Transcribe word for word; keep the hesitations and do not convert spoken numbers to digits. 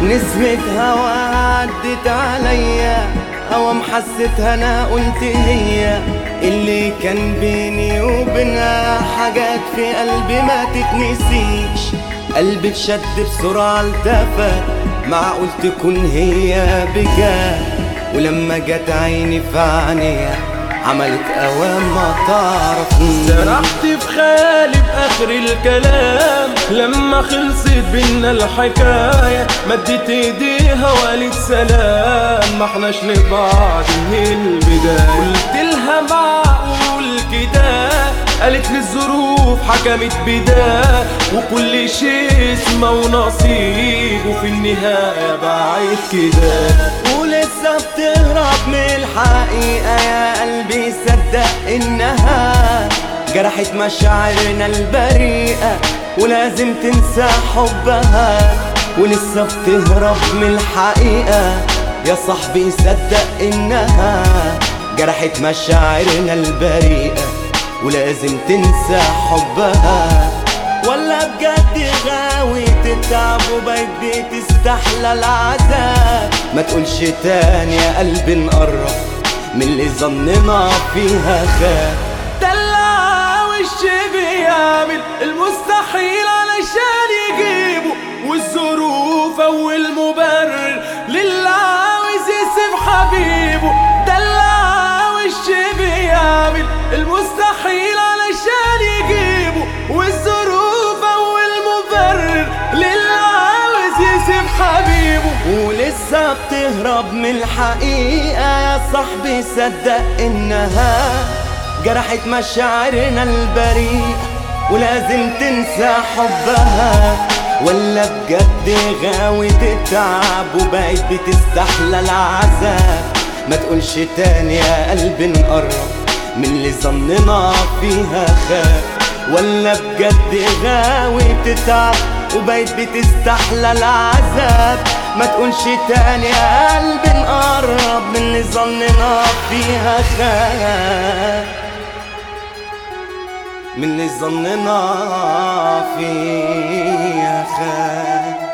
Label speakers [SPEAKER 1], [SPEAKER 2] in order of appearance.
[SPEAKER 1] نسمة هوا عدت عليا، اوام حسيتها انا قلت هي اللي كان بيني وبينها حاجات في قلبي ما تتنسيش. قلبي اتشد بسرعة التفت، معقول تكون هي بجد، ولما جت عيني في عينيها عملت اوام ما تعرفنيش.
[SPEAKER 2] سرحت في خيالي بآخر الكلام، لما خلصت بينا الحكاية مدت ايديها وقالت سلام، ما احناش لبعض من البداية. قلت لها معقول كده، قالت لي الظروف حكمت بدا، وكل شيء اسمه ونصيب، وفي النهاية بعيد كده.
[SPEAKER 1] ولسه بتهرب من الحقيقة يا قلبي، صدق انها جرحت مشاعرنا البريئة ولازم تنسى حبها. ولسه بتهرب من الحقيقة يا صاحبي، صدق انها جرحت مشاعرنا البريئة ولازم تنسى حبها. ولا بجد غاوي تتعب وبقيت بتستحلى العذاب، ما تقولش تاني يا قلبي نقرب من اللي ظننا فيها خاب.
[SPEAKER 2] دلع وش بيعمل المستحيل علشان يجيبه، والظروف اول مبرر للي عاوز يسيب حبيبه. دلع وش بيعمل المستحيل علشان يجيبه، والظروف اول مبرر للي عاوز يسيب حبيبه.
[SPEAKER 1] ولسه بتهرب من الحقيقة يا صاحبي، صدق انها جرحت مشاعرنا البريئة ولازم تنسى حبها. ولا بجد غاوي تتعب وبقيت بتستحلى العذاب، ما تقولش تاني يا قلبي نقرب من اللي ظننا فيها خاب. ولا بجد غاوي تتعب وبقيت بتستحلى العذاب، ما تقولش تاني يا قلبي نقرب من اللي ظننا فيها خاب، من اللي ظننا فيها خاب.